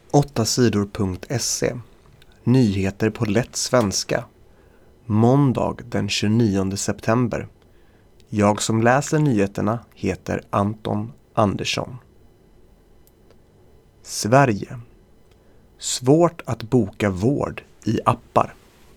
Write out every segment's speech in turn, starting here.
8sidor.se. Nyheter på lätt svenska. Måndag den 29 september. Jag som läser nyheterna heter Anton Andersson. Sverige. Svårt att boka vård i appar.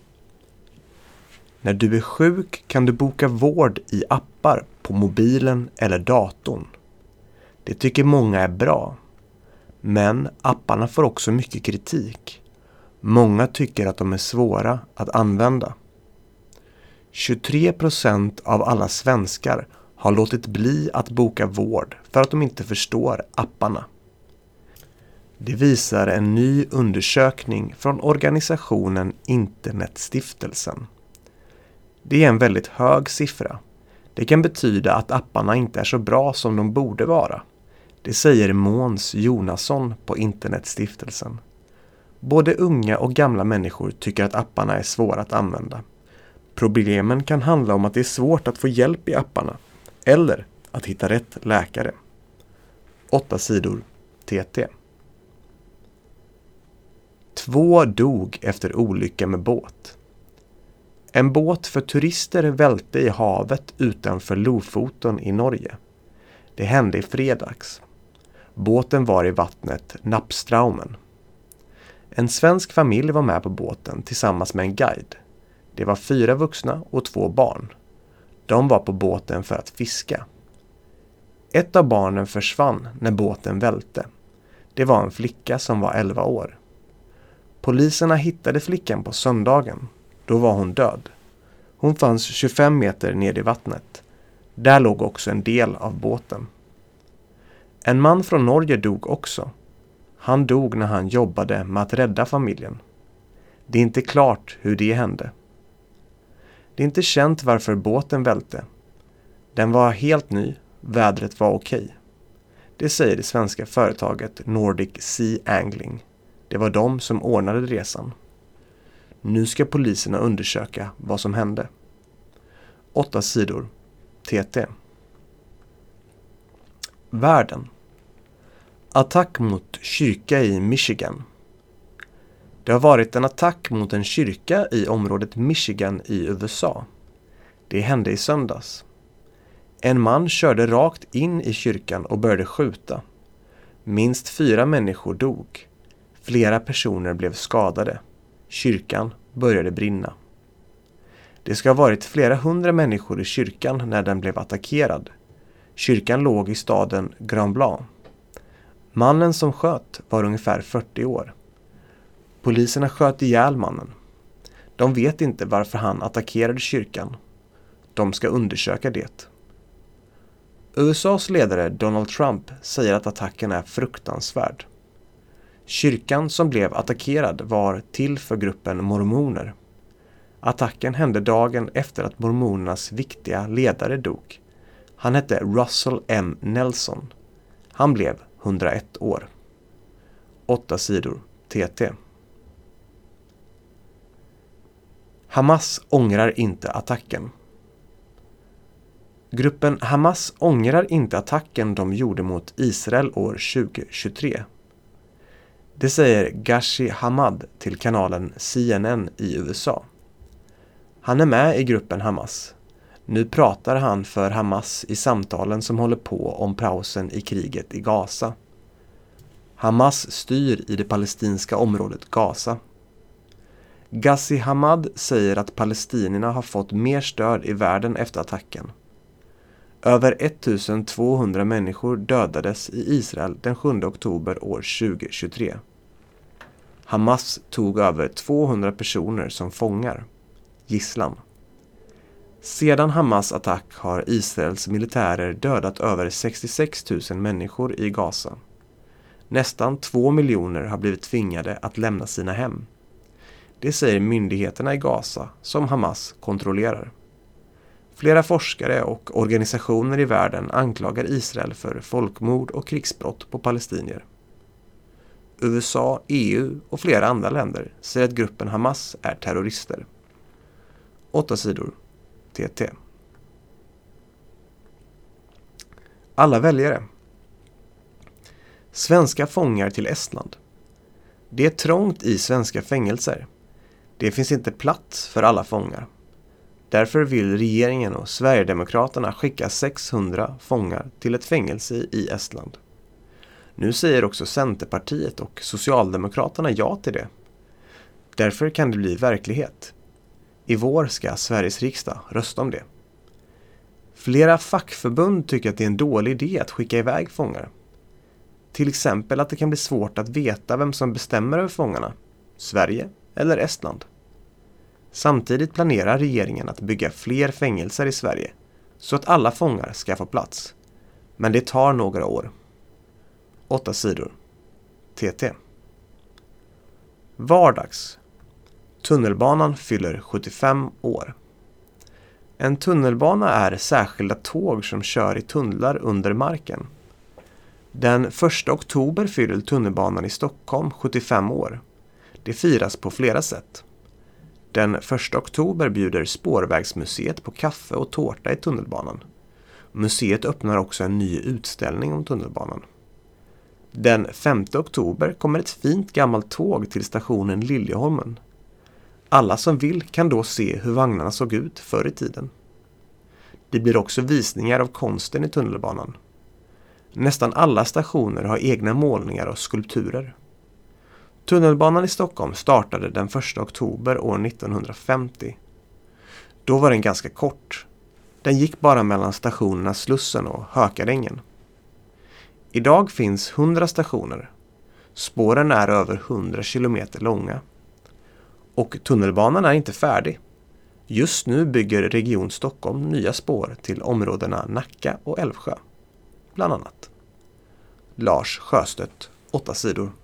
När du är sjuk kan du boka vård i appar på mobilen eller datorn. Det tycker många är bra. Men apparna får också mycket kritik. Många tycker att de är svåra att använda. 23% av alla svenskar har låtit bli att boka vård för att de inte förstår apparna. Det visar en ny undersökning från organisationen Internetstiftelsen. Det är en väldigt hög siffra. Det kan betyda att apparna inte är så bra som de borde vara. Det säger Måns Jonasson på Internetstiftelsen. Både unga och gamla människor tycker att apparna är svåra att använda. Problemen kan handla om att det är svårt att få hjälp i apparna eller att hitta rätt läkare. 8 sidor TT. 2 dog efter olycka med båt. En båt för turister välte i havet utanför Lofoten i Norge. Det hände i fredags. Båten var i vattnet Nappstraumen. En svensk familj var med på båten tillsammans med en guide. Det var 4 vuxna och 2 barn. De var på båten för att fiska. Ett av barnen försvann när båten välte. Det var en flicka som var 11 år. Poliserna hittade flickan på söndagen. Då var hon död. Hon fanns 25 meter ner i vattnet. Där låg också en del av båten. En man från Norge dog också. Han dog när han jobbade med att rädda familjen. Det är inte klart hur det hände. Det är inte känt varför båten välte. Den var helt ny, vädret var okej. Det säger det svenska företaget Nordic Sea Angling. Det var de som ordnade resan. Nu ska poliserna undersöka vad som hände. 8 sidor TT. Världen. Attack mot kyrka i Michigan. Det har varit en attack mot en kyrka i området Michigan i USA. Det hände i söndags. En man körde rakt in i kyrkan och började skjuta. Minst 4 människor dog. Flera personer blev skadade. Kyrkan började brinna. Det ska ha varit flera 100 människor i kyrkan när den blev attackerad. Kyrkan låg i staden Grand Blanc. Mannen som sköt var ungefär 40 år. Poliserna sköt ihjäl mannen. De vet inte varför han attackerade kyrkan. De ska undersöka det. USAs ledare Donald Trump säger att attacken är fruktansvärd. Kyrkan som blev attackerad var till för gruppen mormoner. Attacken hände dagen efter att mormonernas viktiga ledare dog. Han hette Russell M. Nelson. Han blev 101 år. 8 sidor TT. Hamas ångrar inte attacken. Gruppen Hamas ångrar inte attacken de gjorde mot Israel år 2023. Det säger Ghazi Hamad till kanalen CNN i USA. Han är med i gruppen Hamas. Nu pratar han för Hamas i samtalen som håller på om pausen i kriget i Gaza. Hamas styr i det palestinska området Gaza. Ghazi Hamad säger att palestinierna har fått mer stöd i världen efter attacken. Över 1200 människor dödades i Israel den 7 oktober år 2023. Hamas tog över 200 personer som fångar, gisslan. Sedan Hamas attack har Israels militärer dödat över 66 000 människor i Gaza. Nästan 2 miljoner har blivit tvingade att lämna sina hem. Det säger myndigheterna i Gaza som Hamas kontrollerar. Flera forskare och organisationer i världen anklagar Israel för folkmord och krigsbrott på palestinier. USA, EU och flera andra länder säger att gruppen Hamas är terrorister. 8 sidor TT. Alla väljare. Svenska fångar till Estland. Det är trångt i svenska fängelser. Det finns inte plats för alla fångar. Därför vill regeringen och Sverigedemokraterna skicka 600 fångar till ett fängelse i Estland. Nu säger också Centerpartiet och Socialdemokraterna ja till det. Därför kan det bli verklighet. I vår ska Sveriges riksdag rösta om det. Flera fackförbund tycker att det är en dålig idé att skicka iväg fångar. Till exempel att det kan bli svårt att veta vem som bestämmer över fångarna, Sverige eller Estland. Samtidigt planerar regeringen att bygga fler fängelser i Sverige så att alla fångar ska få plats. Men det tar några år. 8 sidor. TT. Vardags. Tunnelbanan fyller 75 år. En tunnelbana är särskilda tåg som kör i tunnlar under marken. Den 1 oktober fyller tunnelbanan i Stockholm 75 år. Det firas på flera sätt. Den 1 oktober bjuder Spårvägsmuseet på kaffe och tårta i tunnelbanan. Museet öppnar också en ny utställning om tunnelbanan. Den 5 oktober kommer ett fint gammalt tåg till stationen Liljeholmen. Alla som vill kan då se hur vagnarna såg ut förr i tiden. Det blir också visningar av konsten i tunnelbanan. Nästan alla stationer har egna målningar och skulpturer. Tunnelbanan i Stockholm startade den 1 oktober år 1950. Då var den ganska kort. Den gick bara mellan stationerna Slussen och Hökarängen. Idag finns 100 stationer. Spåren är över 100 kilometer långa. Och tunnelbanan är inte färdig. Just nu bygger Region Stockholm nya spår till områdena Nacka och Älvsjö. Bland annat. Lars Sjöstedt, 8 sidor.